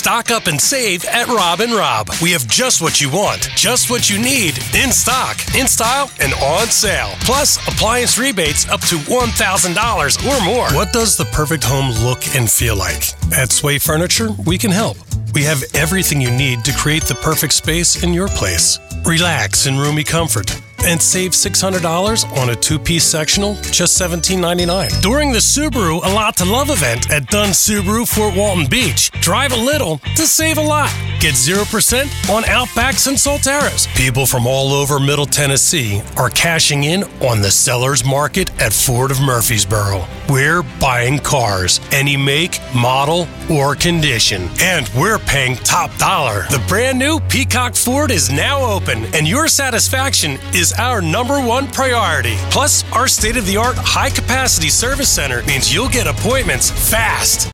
Stock up and save at Rob & Rob. We have just what you want, just what you need, in stock, in style, and on sale. Plus, appliance rebates up to $1,000 or more. What does the perfect home look and feel like? At Sway Furniture, we can help. We have everything you need to create the perfect space in your place. Relax in roomy comfort and save $600 on a two-piece sectional, just $17.99. During the Subaru A Lot to Love event at Dunn Subaru Fort Walton Beach, drive a little to save a lot. Get 0% on Outbacks and Solteras. People from all over Middle Tennessee are cashing in on the seller's market at Ford of Murfreesboro. We're buying cars, any make, model, or condition. And we're paying top dollar. The brand new Peacock Ford is now open, and your satisfaction is our number one priority. Plus, our state-of-the-art high-capacity service center means you'll get appointments fast.